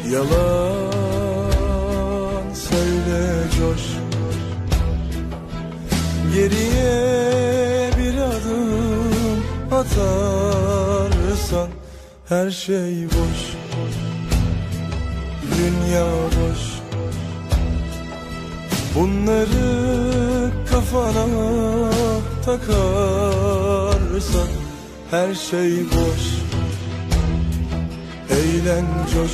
Yalan söyle coş, geriye bir adım atarsan her şey boş, dünya boş. Bunları kafana takarsan her şey boş. Eğlen coş.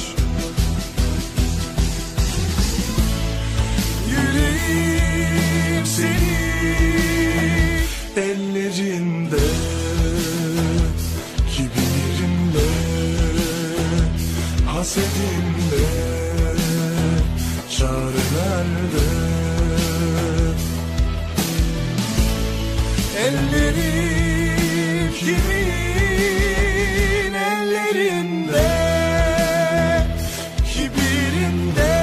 Yüreğim senin ellerinde, kibirimle, hasedimle, çare nerede? Ellerim kimin ellerinde, kibirinde,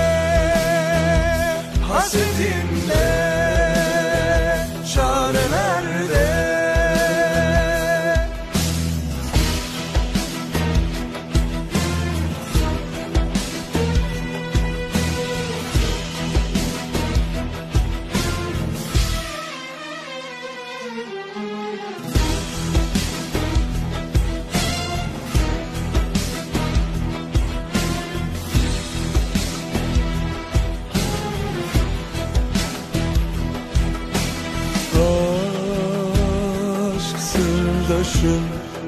hasedinde, çare nerede? Aşk sırdaşım,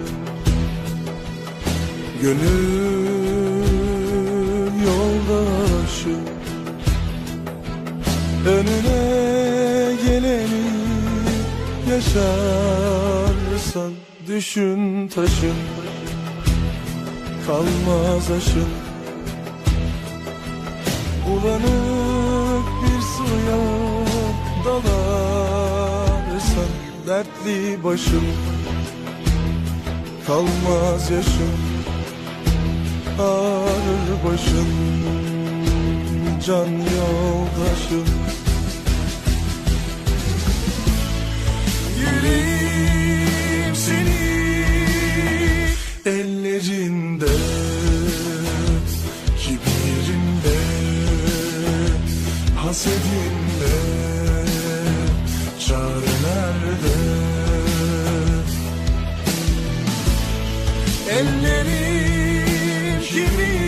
gönül yoldaşım, önüne geleni yaşarsan düşün taşın, kalmaz aşın. Bulanık bir suya dalarsan dertli başım, kalmaz yaşım, ağrır başım, can yoldaşım. Yüreğim senin ellerinde, kibirinde, hasedinde, çare nerede? Ellerim kimin